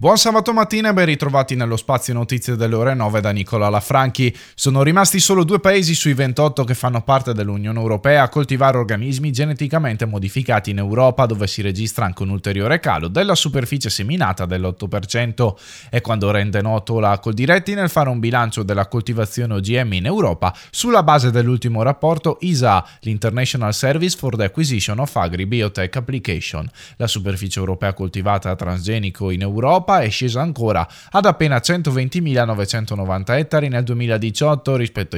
Buon sabato mattina e ben ritrovati nello spazio notizie delle ore 9 da Nicola Lafranchi. Sono rimasti solo 2 paesi sui 28 che fanno parte dell'Unione Europea a coltivare organismi geneticamente modificati in Europa, dove si registra anche un ulteriore calo della superficie seminata dell'8%. È quando rende noto la Coldiretti nel fare un bilancio della coltivazione OGM in Europa sulla base dell'ultimo rapporto ISA, l'International Service for the Acquisition of Agri-Biotech Application. La superficie europea coltivata a transgenico in Europa è scesa ancora ad appena 120.990 ettari nel 2018 rispetto ai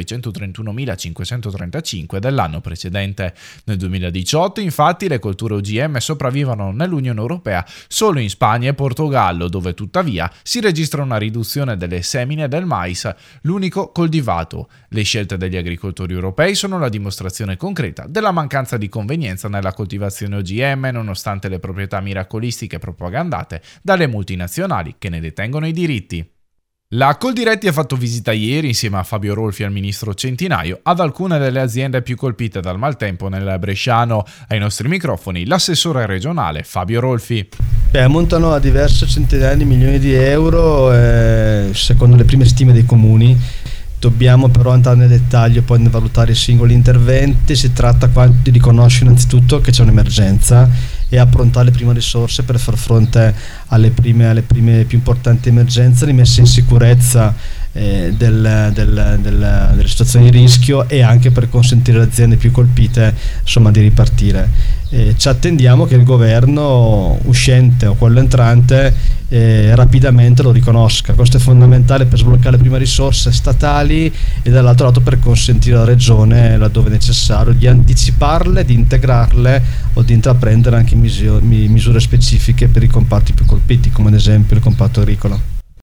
131.535 dell'anno precedente. Nel 2018, infatti, le colture OGM sopravvivono nell'Unione Europea solo in Spagna e Portogallo, dove tuttavia si registra una riduzione delle semine del mais, l'unico coltivato. Le scelte degli agricoltori europei sono la dimostrazione concreta della mancanza di convenienza nella coltivazione OGM, nonostante le proprietà miracolistiche propagandate dalle multinazionali che ne detengono i diritti. La Coldiretti ha fatto visita ieri, insieme a Fabio Rolfi e al ministro Centinaio, ad alcune delle aziende più colpite dal maltempo nel bresciano. Ai nostri microfoni l'assessore regionale Fabio Rolfi. Ammontano a diverse centinaia di milioni di euro, secondo le prime stime dei comuni. Dobbiamo però entrare nel dettaglio e poi valutare i singoli interventi. Si tratta di riconoscere innanzitutto che c'è un'emergenza e approntare le prime risorse per far fronte alle prime più importanti emergenze, rimessa in sicurezza delle situazioni di rischio e anche per consentire alle aziende più colpite di ripartire. Ci attendiamo che il governo uscente o quello entrante rapidamente lo riconosca. Questo è fondamentale per sbloccare le prime risorse statali e dall'altro lato per consentire alla regione, laddove necessario, di anticiparle, di integrarle o di intraprendere anche misure specifiche per i comparti più colpiti, come ad esempio il comparto agricolo.